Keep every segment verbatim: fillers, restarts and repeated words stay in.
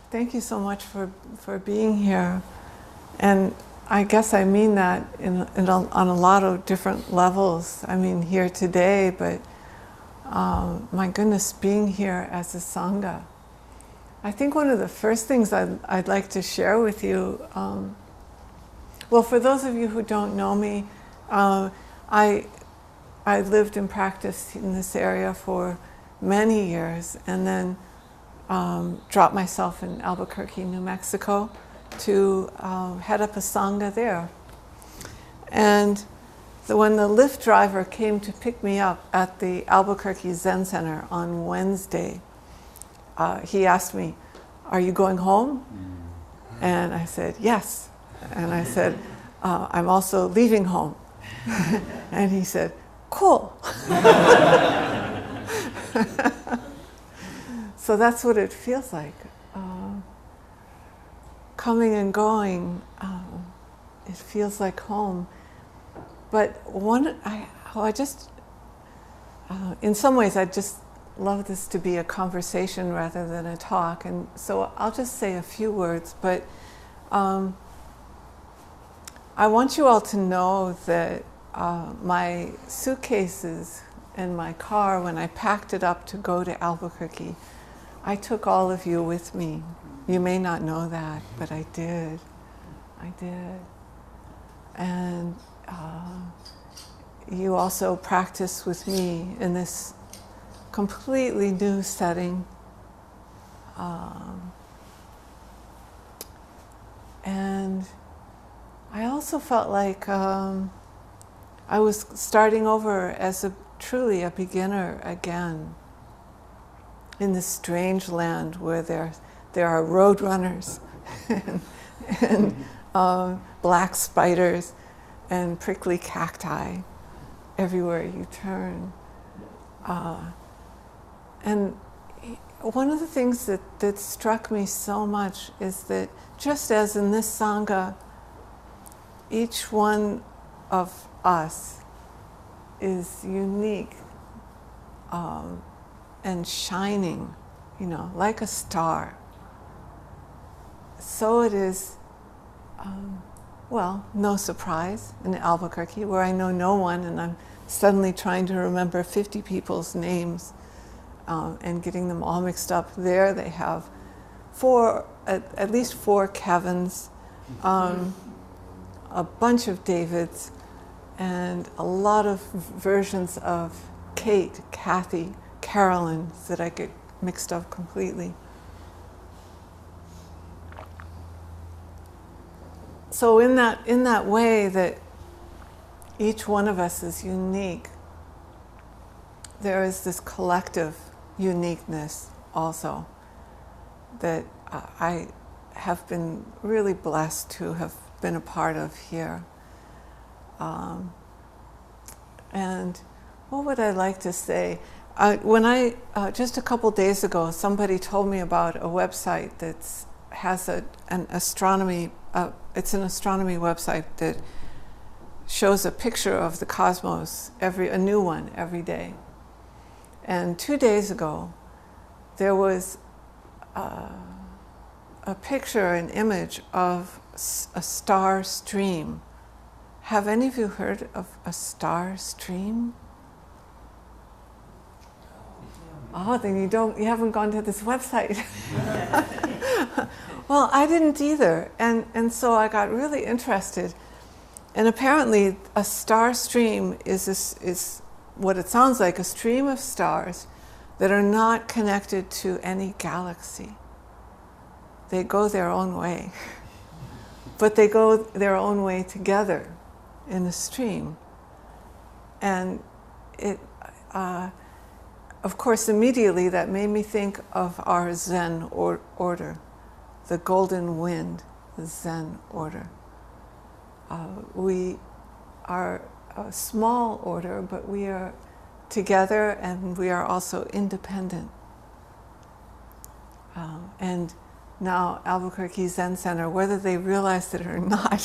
thank you so much for, for being here. And I guess I mean that in, in a, on a lot of different levels. I mean, here today, but um, my goodness, being here as a Sangha. I think one of the first things I'd, I'd like to share with you, um, well, for those of you who don't know me, uh, I, I lived and practiced in this area for many years, and then um, dropped myself in Albuquerque, New Mexico, to uh, head up a Sangha there. And so when the Lyft driver came to pick me up at the Albuquerque Zen Center on Wednesday, uh, he asked me, "Are you going home?" And I said, "Yes." And I said, uh, "I'm also leaving home." And he said, "Cool." So that's what it feels like. Uh, coming and going, um, it feels like home. But one, I, oh, I just, uh, in some ways, I just love this to be a conversation rather than a talk. And so I'll just say a few words, but um, I want you all to know that uh, my suitcases in my car, when I packed it up to go to Albuquerque, I took all of you with me. You may not know that, but I did. I did. And uh, you also practice with me in this completely new setting. Um, and I also felt like um, I was starting over as a truly a beginner again in this strange land where there, there are road runners and, and um, black spiders and prickly cacti everywhere you turn. Uh, and one of the things that, that struck me so much is that just as in this Sangha, each one of us is unique um, and shining, you know, like a star. So it is, um, well, no surprise in Albuquerque, where I know no one, and I'm suddenly trying to remember fifty people's names um, and getting them all mixed up. There they have four, at, at least four Kevins, um, a bunch of Davids, and a lot of versions of Kate, Kathy, Carolyn that I get mixed up completely. So in that, in that way that each one of us is unique, there is this collective uniqueness also that uh, I have been really blessed to have been a part of here. Um, and what would I like to say? Uh, when I, uh, just a couple days ago, somebody told me about a website that has a, an astronomy, uh, it's an astronomy website that shows a picture of the cosmos, every, a new one every day. And two days ago, there was uh, a picture, an image of a star stream. Have any of you heard of a star stream? Oh, then you don't, you haven't gone to this website. Well, I didn't either. And, and so I got really interested. And apparently a star stream is, this, is what it sounds like, a stream of stars that are not connected to any galaxy. They go their own way. But they go their own way together in a stream. And it, uh, of course, immediately that made me think of our Zen or order, the golden wind, the Zen order. Uh, we are a small order, but we are together and we are also independent. Um, and now Albuquerque Zen Center, whether they realize it or not,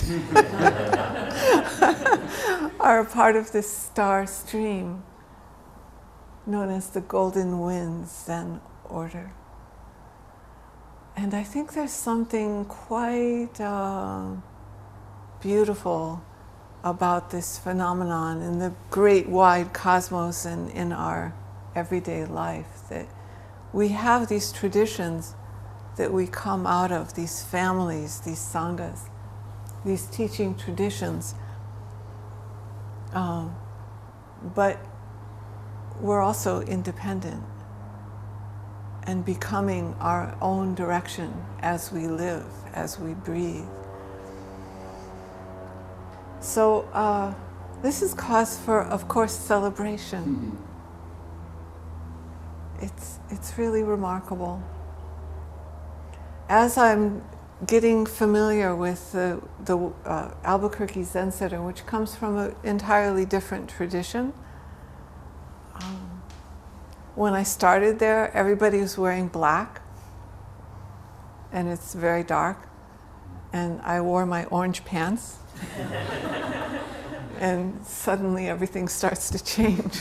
are a part of this star stream known as the Golden Wind Zen Order. And I think there's something quite uh, beautiful about this phenomenon in the great wide cosmos and in our everyday life, that we have these traditions that we come out of, these families, these sanghas, these teaching traditions. Um, but we're also independent and becoming our own direction as we live, as we breathe. So uh, this is cause for, of course, celebration. Mm-hmm. It's, it's really remarkable. As I'm getting familiar with the, the uh, Albuquerque Zen Center, which comes from an entirely different tradition, um, when I started there, everybody was wearing black, and it's very dark, and I wore my orange pants, and suddenly everything starts to change.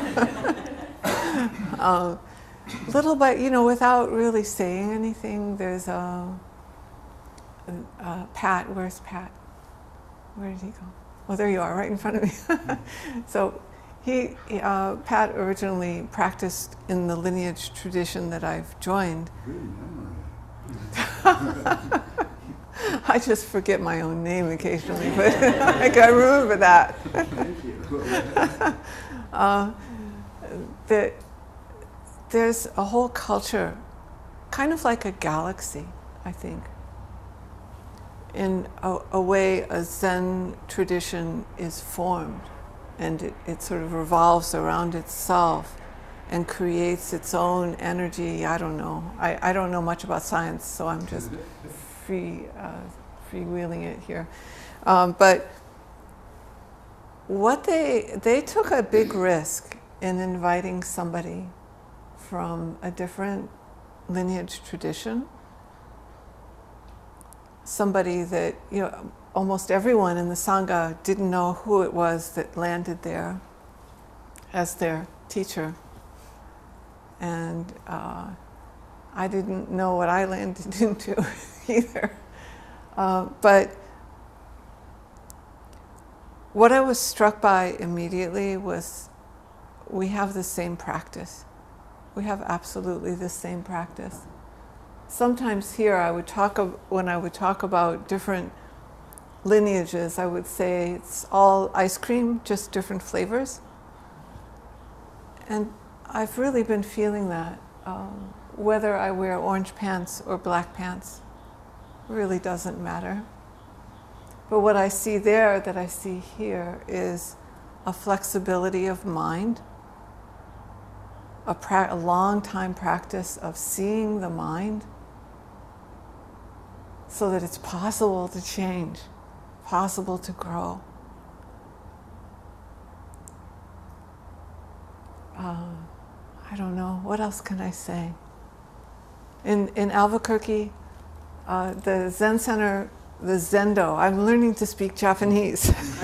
uh, little by, you know, without really saying anything, there's a, a, a Pat, where's Pat? Where did he go? Oh, there you are, right in front of me. So he, uh, Pat originally practiced in the lineage tradition that I've joined. I just forget my own name occasionally, but I can remember that. Thank you. uh, that there's a whole culture, kind of like a galaxy, I think. In a, a way, a Zen tradition is formed, and it, it sort of revolves around itself and creates its own energy. I don't know. I, I don't know much about science, so I'm just free, uh, freewheeling it here. Um, but what they they took a big risk in inviting somebody from a different lineage tradition, somebody that, you know, almost everyone in the Sangha didn't know who it was that landed there as their teacher. And uh, I didn't know what I landed into either. Uh, but what I was struck by immediately was we have the same practice. We have absolutely the same practice. Sometimes here I would talk, when I would talk about different lineages, I would say it's all ice cream, just different flavors. And I've really been feeling that. Um, whether I wear orange pants or black pants really doesn't matter. But what I see there that I see here is a flexibility of mind, a, pra- a long time practice of seeing the mind so that it's possible to change, possible to grow. Uh, I don't know, what else can I say? In, in Albuquerque, uh, the Zen Center, the Zendo, I'm learning to speak Japanese.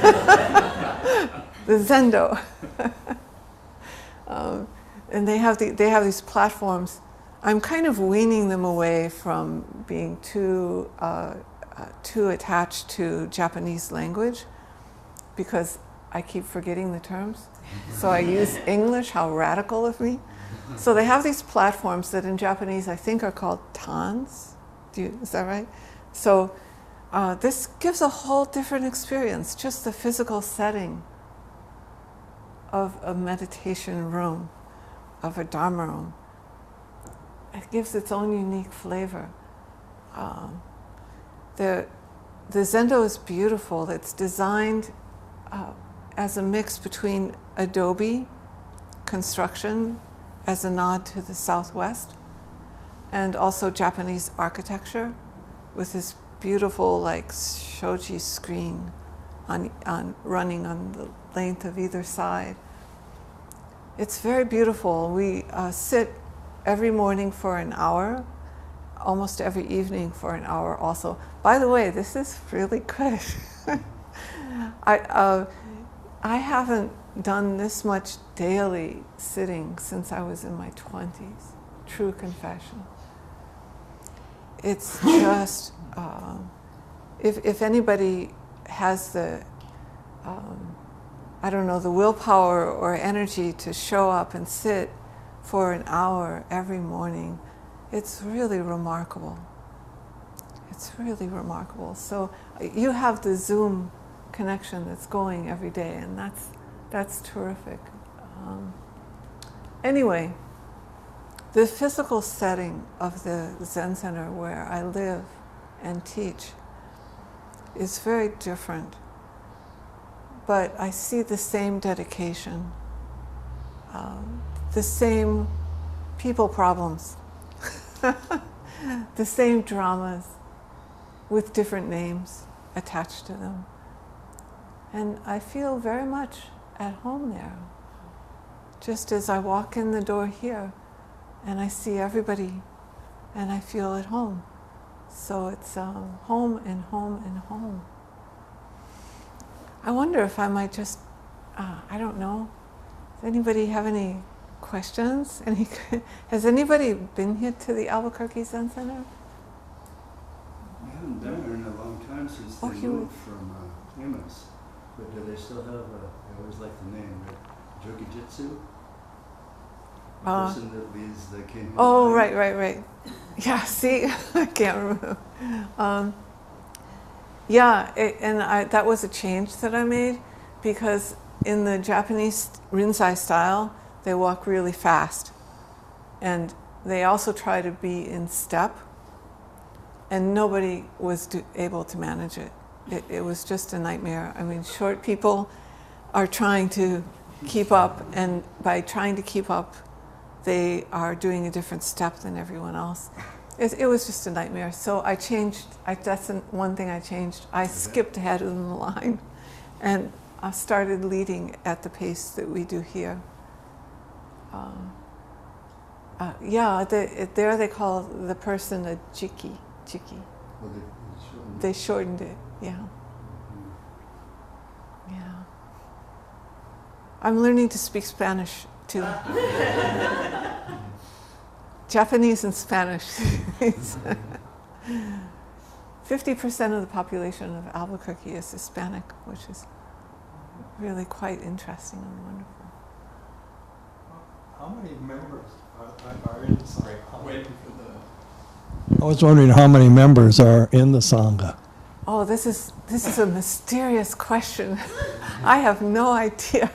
The Zendo. um, and they have, the, they have these platforms. I'm kind of weaning them away from being too, uh, uh, too attached to Japanese language, because I keep forgetting the terms. So I use English. How radical of me. So they have these platforms that in Japanese I think are called tans. Do you, is that right? So uh, this gives a whole different experience, just the physical setting of a meditation room, of a Dharma room. It gives its own unique flavor. Um, the, the Zendo is beautiful. It's designed uh, as a mix between adobe construction as a nod to the Southwest, and also Japanese architecture with this beautiful like shoji screen on, on running on the length of either side. It's very beautiful. We uh, sit every morning for an hour, almost every evening for an hour also. By the way, this is really good. I, uh, I haven't done this much daily sitting since I was in my twenties. True confession. it's just, uh, if, if anybody has the, um, I don't know, the willpower or energy to show up and sit for an hour every morning, it's really remarkable. It's really remarkable. So you have the Zoom connection that's going every day, and that's that's terrific. Um, anyway, the physical setting of the Zen Center where I live and teach is very different, but I see the same dedication, um, the same people problems, the same dramas with different names attached to them. And I feel very much at home there. Just as I walk in the door here and I see everybody and I feel at home. So it's um, home and home and home. I wonder if I might just, uh, I don't know, does anybody have any questions? Any, has anybody been here to the Albuquerque Zen Center? I haven't been there in a long time since Oh, they you- moved from uh, Amos. But do they still have, uh, I always like the name, right? Jokijitsu? The Uh, person that leads the king. Oh, right, right, right. Yeah, see, I can't remember. Um, yeah, it, and I, that was a change that I made, because in the Japanese Rinzai style, they walk really fast. And they also try to be in step, and nobody was do, able to manage it. it. It was just a nightmare. I mean, short people are trying to keep up, and by trying to keep up, they are doing a different step than everyone else. It, it was just a nightmare. So I changed, I, that's an, one thing I changed. I skipped ahead in the line and I started leading at the pace that we do here. Um, uh, yeah, they, it, there they call the person a jiki, jiki. Well, they, they shortened They shortened it, yeah. Mm-hmm. Yeah. I'm learning to speak Spanish too. Japanese and Spanish. fifty percent of the population of Albuquerque is Hispanic, which is really quite interesting and wonderful. How many members are, are in the Sangha? I'm waiting for the... I was wondering how many members are in the Sangha. Oh, this is this is a mysterious question. I have no idea.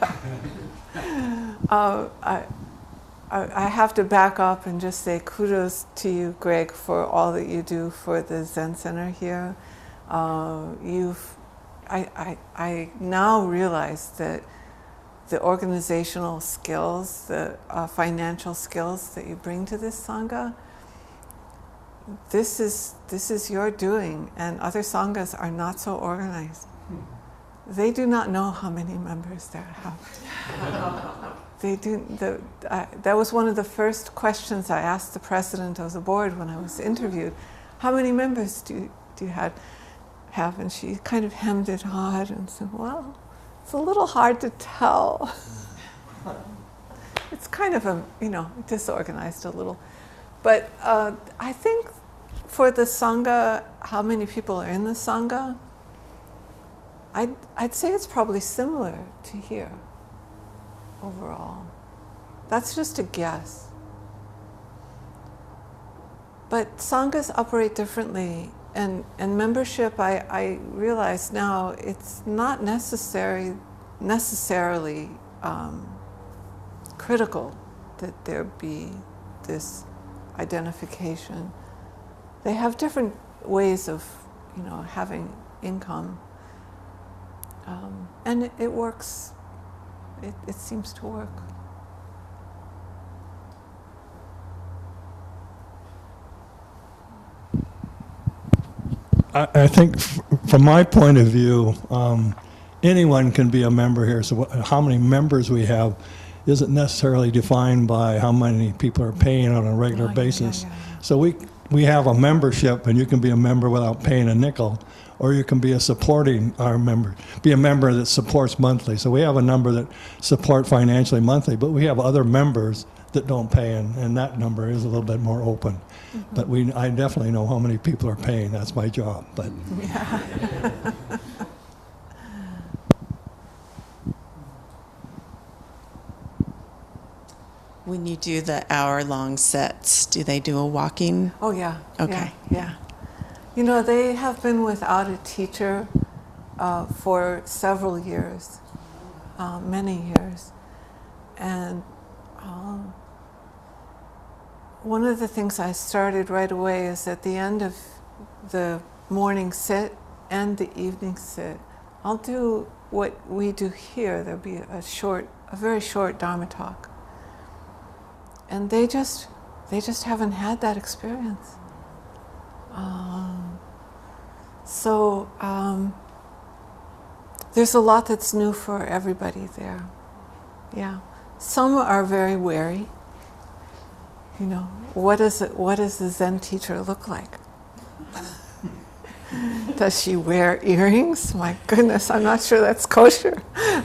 uh, I, I I have to back up and just say kudos to you, Greg, for all that you do for the Zen Center here. Uh, you've, I, I I now realize that the organizational skills, the uh, financial skills that you bring to this Sangha, this is this is your doing, and other Sanghas are not so organized. They do not know how many members they have. They do. The, uh, that was one of the first questions I asked the president of the board when I was interviewed. How many members do you, do you had, have? And she kind of hemmed and hawed and said, well, it's a little hard to tell. It's kind of a, you know, disorganized a little. But uh, I think for the Sangha, how many people are in the Sangha, I'd, I'd say it's probably similar to here overall. That's just a guess. But Sanghas operate differently, and, and membership, I, I realize now, it's not necessary, necessarily um, critical that there be this identification. They have different ways of, you know, having income, um, and it, it works. It, it seems to work. I, I think f- from my point of view, um, anyone can be a member here. So what, how many members we have isn't necessarily defined by how many people are paying on a regular Oh, yeah, basis. yeah, yeah, yeah. So we we have a membership, and you can be a member without paying a nickel, or you can be a supporting our member, be a member that supports monthly. So we have a number that support financially monthly, but we have other members that don't pay, and, and that number is a little bit more open. Mm-hmm. But we, I definitely know how many people are paying. That's my job. But When you do the hour-long sets, do they do a walking? Oh, yeah. Okay. Yeah, yeah. You know, they have been without a teacher uh, for several years, uh, many years. And um, one of the things I started right away is at the end of the morning sit and the evening sit, I'll do what we do here. There'll be a short, a very short Dharma talk. And they just, they just haven't had that experience. Um, so um, there's a lot that's new for everybody there. Yeah, some are very wary. You know, what is it? What does the Zen teacher look like? Does she wear earrings? My goodness, I'm not sure that's kosher.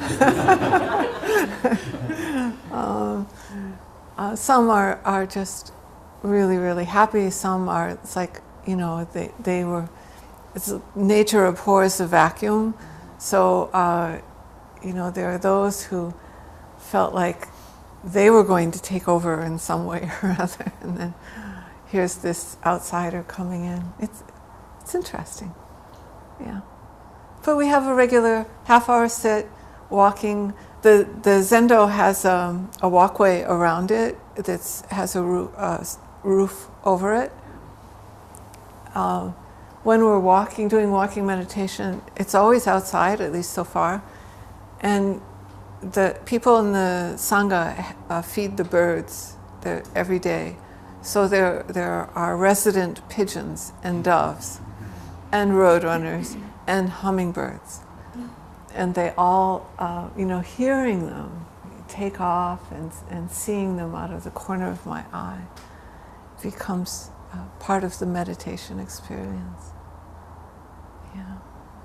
um, Uh, some are, are just really, really happy. Some are, it's like, you know, they, they were, it's nature abhors the vacuum. So, uh, you know, there are those who felt like they were going to take over in some way or other. And then here's this outsider coming in. It's, it's interesting. Yeah. But we have a regular half hour sit, walking. The, the Zendo has um, a walkway around it that has a roof, uh, roof over it. Uh, when we're walking, doing walking meditation, it's always outside, at least so far. And the people in the Sangha uh, feed the birds there every day. So there, there are resident pigeons and doves and roadrunners and hummingbirds. And they all, uh, you know, hearing them take off and, and seeing them out of the corner of my eye becomes uh, part of the meditation experience. Yeah.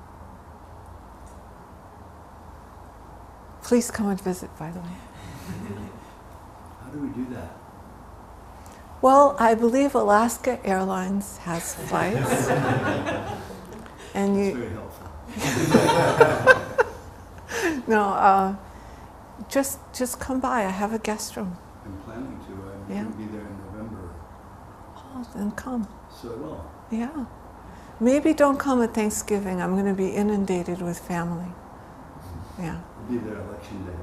Please come and visit, by the way. How do we do that? Well, I believe Alaska Airlines has flights. And It's you, very helpful. no, uh, just just come by. I have a guest room. I'm planning to. I'm Yeah. going to be there in November. Oh, then come. So I will. Yeah. Maybe don't come at Thanksgiving. I'm going to be inundated with family. Yeah. I'll be there election day.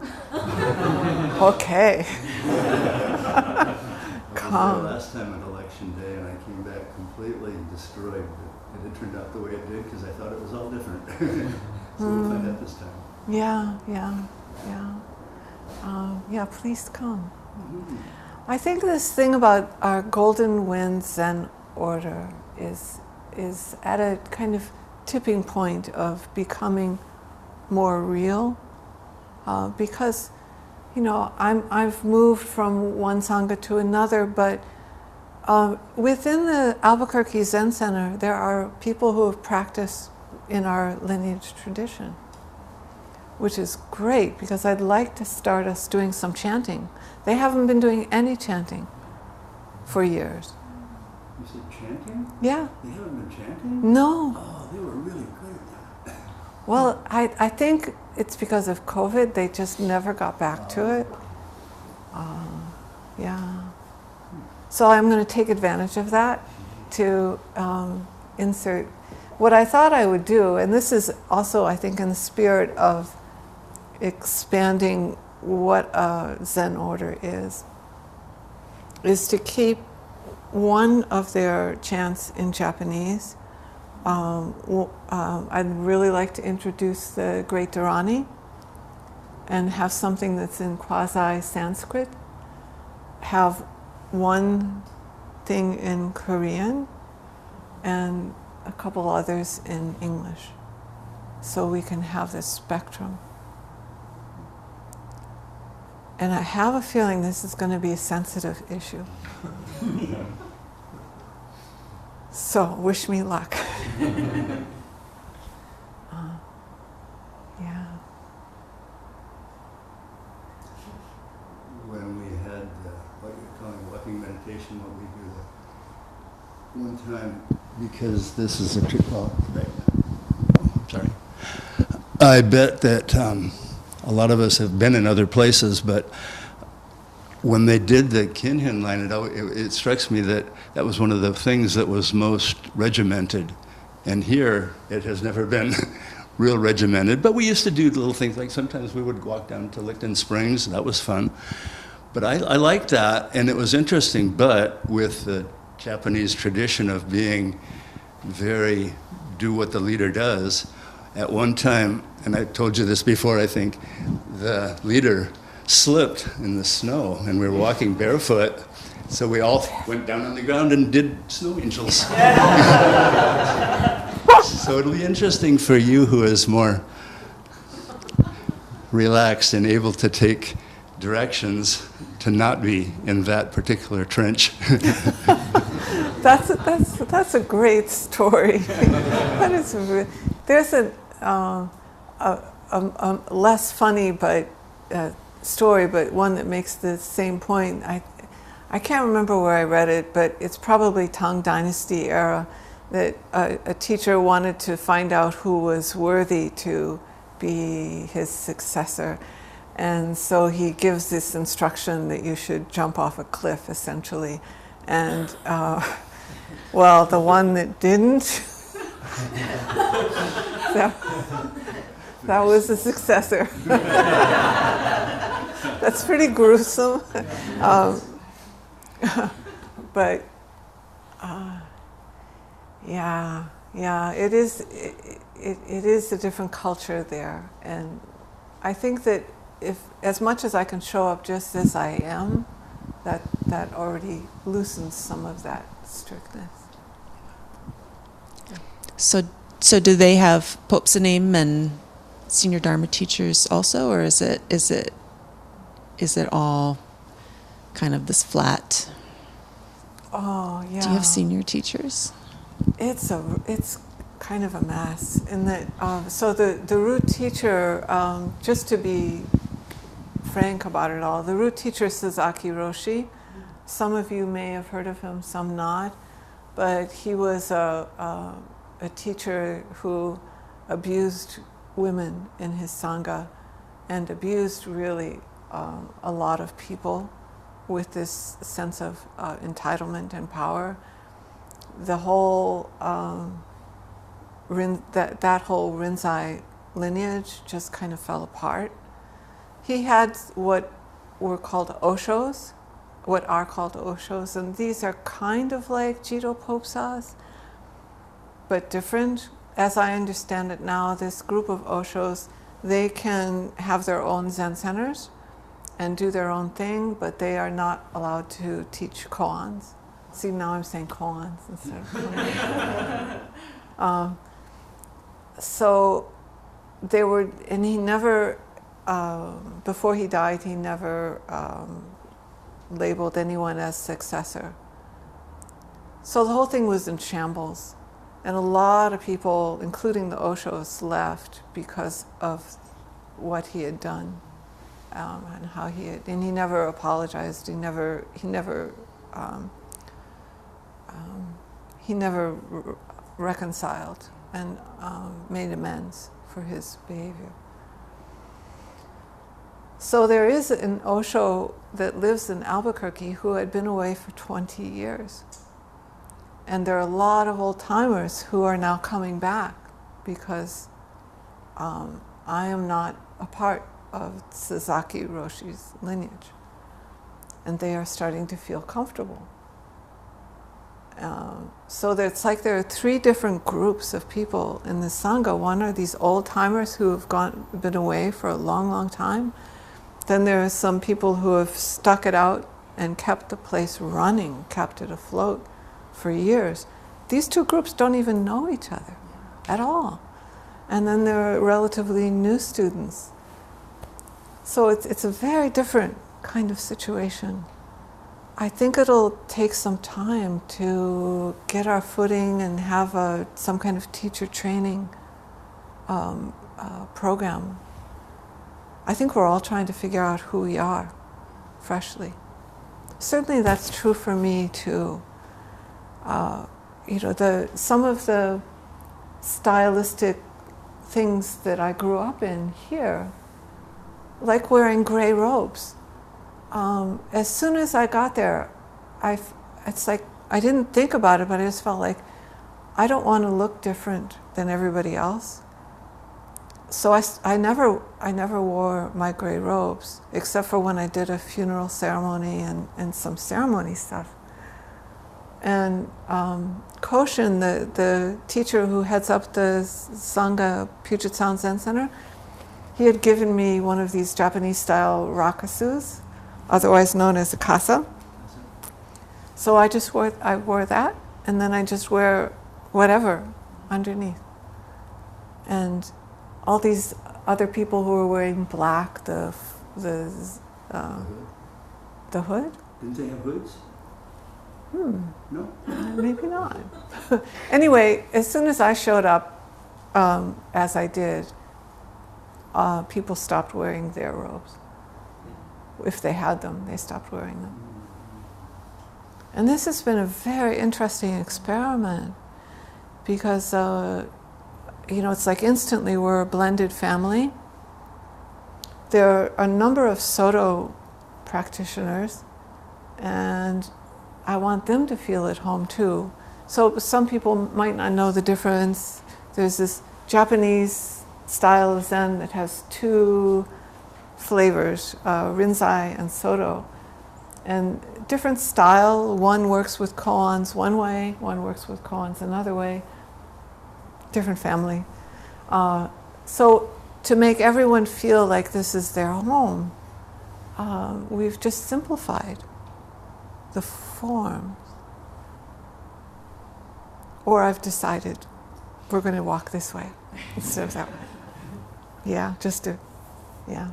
Okay. I Come. was there last time at election day and I came back completely destroyed. But it turned out the way it did because I thought it was all different. So we'll find out this time. Yeah, yeah, yeah. Um, yeah, please come. I think this thing about our Golden Wind Zen order is is at a kind of tipping point of becoming more real, uh, because, you know, I'm I've moved from one sangha to another, but uh, within the Albuquerque Zen Center, there are people who have practiced in our lineage tradition, which is great because I'd like to start us doing some chanting. They haven't been doing any chanting for years. You said chanting? Yeah. They haven't been chanting? No. Oh, they were really good at that. Well, I, I think it's because of COVID. They just never got back to it. Uh, yeah. So I'm going to take advantage of that to um, insert what I thought I would do, and this is also, I think, in the spirit of expanding what a Zen order is, is to keep one of their chants in Japanese. Um, w- um, I'd really like to introduce the Great Dharani and have something that's in quasi-Sanskrit, have one thing in Korean, and a couple others in English, so we can have this spectrum. And I have a feeling this is going to be a sensitive issue. So wish me luck. uh, yeah. When we had uh, time, because this is a tr- well, right. Sorry. I bet that um, a lot of us have been in other places, but when they did the Kinhin line, it, al- it, it strikes me that that was one of the things that was most regimented. And here, it has never been real regimented. But we used to do little things, like sometimes we would walk down to Licton Springs, and that was fun. But I, I liked that, and it was interesting, but with the Japanese tradition of being very do what the leader does, at one time, and I told you this before, I think, the leader slipped in the snow, and we were walking barefoot, so we all went down on the ground and did snow angels. So it'll be interesting for you who is more relaxed and able to take directions to not be in that particular trench. That's a, that's that's a great story. That is, re- there's a, uh, a, a, a less funny but uh, story, but one that makes the same point. I I can't remember where I read it, but it's probably Tang Dynasty era, that a, a teacher wanted to find out who was worthy to be his successor. And so he gives this instruction that you should jump off a cliff, essentially. And, uh, well, the one that didn't, that, that was the successor. That's pretty gruesome. Um, but, uh, yeah, yeah, it is, it, it, it is a different culture there. And I think that if, as much as I can show up just as I am, that that already loosens some of that strictness. Yeah. So, so do they have Popsanim and senior Dharma teachers also, or is it is it is it all kind of this flat? Oh yeah. Do you have senior teachers? It's a it's kind of a mess in that. Um, so the the root teacher, um, just to be frank about it all, the root teacher is Sasaki Roshi. Some of you may have heard of him, some not, but he was a, a, a teacher who abused women in his Sangha and abused really um, a lot of people with this sense of uh, entitlement and power. The whole, um, Rin, that, that whole Rinzai lineage just kind of fell apart. He had what were called Oshos, what are called Oshos, and these are kind of like Jito Popsas, but different. As I understand it now, this group of Oshos, they can have their own Zen centers and do their own thing, but they are not allowed to teach koans. See, now I'm saying koans instead of koans. um, so they were, and he never, uh, before he died, he never um, labeled anyone as successor. So the whole thing was in shambles. And a lot of people, including the Oshos, left because of what he had done um, and how he had, and he never apologized. He never, he never, um, um, he never r- reconciled and um, made amends for his behavior. So there is an Osho that lives in Albuquerque who had been away for twenty years. And there are a lot of old-timers who are now coming back because um, I am not a part of Sasaki Roshi's lineage. And they are starting to feel comfortable. Um, so that it's like there are three different groups of people in the Sangha. One are these old-timers who have gone, been away for a long, long time. Then there are some people who have stuck it out and kept the place running, kept it afloat for years. These two groups don't even know each other at all. And then there are relatively new students. So it's it's a very different kind of situation. I think it'll take some time to get our footing and have a some kind of teacher training um, uh, program. I think we're all trying to figure out who we are freshly. Certainly that's true for me too. Uh, you know, the some of the stylistic things that I grew up in here, like wearing gray robes. Um, as soon as I got there, I, it's like, I didn't think about it, but I just felt like, I don't want to look different than everybody else. So I, I, never, I never wore my gray robes, except for when I did a funeral ceremony and, and some ceremony stuff. And um, Koshin, the, the teacher who heads up the Sangha Puget Sound Zen Center, he had given me one of these Japanese-style rakasus, otherwise known as a kasa. So I just wore, I wore that, and then I just wear whatever underneath. And all these other people who were wearing black, the the uh, the hood. Didn't they have hoods? Hmm. No. Maybe not. Anyway, as soon as I showed up, um, as I did, uh, people stopped wearing their robes. If they had them, they stopped wearing them. And this has been a very interesting experiment because, uh, you know, it's like instantly we're a blended family. There are a number of Soto practitioners, and I want them to feel at home too. So some people might not know the difference. There's this Japanese style of Zen that has two flavors, uh, Rinzai and Soto. And different style, one works with koans one way, one works with koans another way. Different family. Uh, so to make everyone feel like this is their home, uh, we've just simplified the forms. Or I've decided we're going to walk this way instead of that way. Yeah, just to, yeah.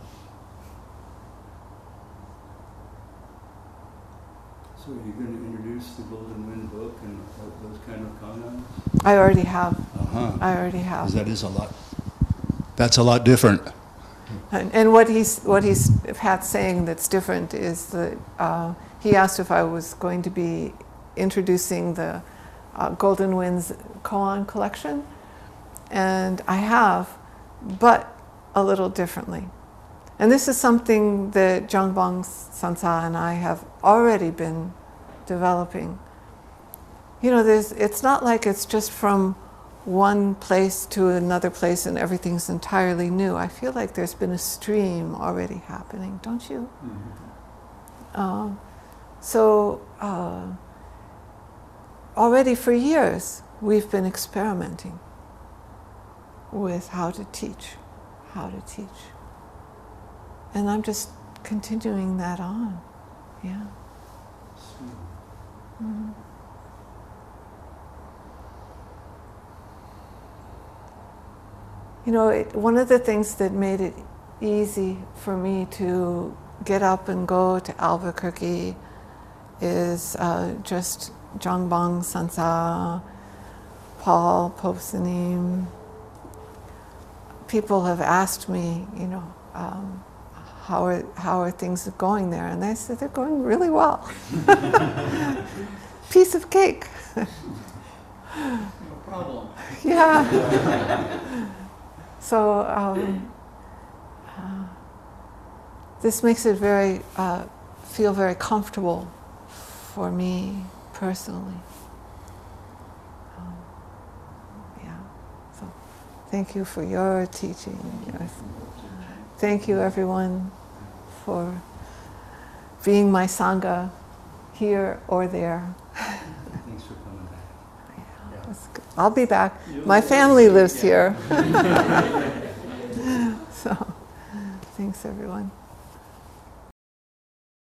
So are you going to introduce the Golden Wind book and those kind of comments? I already have. Uh-huh. I already have. Because that is a lot. That's a lot different. And, and what he's what he's Pat's saying that's different is that uh, he asked if I was going to be introducing the uh, Golden Winds koan collection, and I have, but a little differently. And this is something that Jongbang Sansa and I have already been developing. You know, there's, it's not like it's just from one place to another place and everything's entirely new. I feel like there's been a stream already happening, don't you? Mm-hmm. uh, so uh, already for years we've been experimenting with how to teach, how to teach. And I'm just continuing that on, yeah. Mm-hmm. You know, it, one of the things that made it easy for me to get up and go to Albuquerque is uh, just Jongbang Sansa, Paul Popesanim. People have asked me, you know, um, how are how are things going there? And I said they're going really well. Piece of cake. No problem. Yeah. So um, uh, this makes it very uh, feel very comfortable for me personally. Um, yeah. So thank you for your teaching. Yes. Thank you, everyone, for being my Sangha here or there. Thanks for coming back. Yeah, that's good. I'll be back. My family lives here. So, thanks, everyone.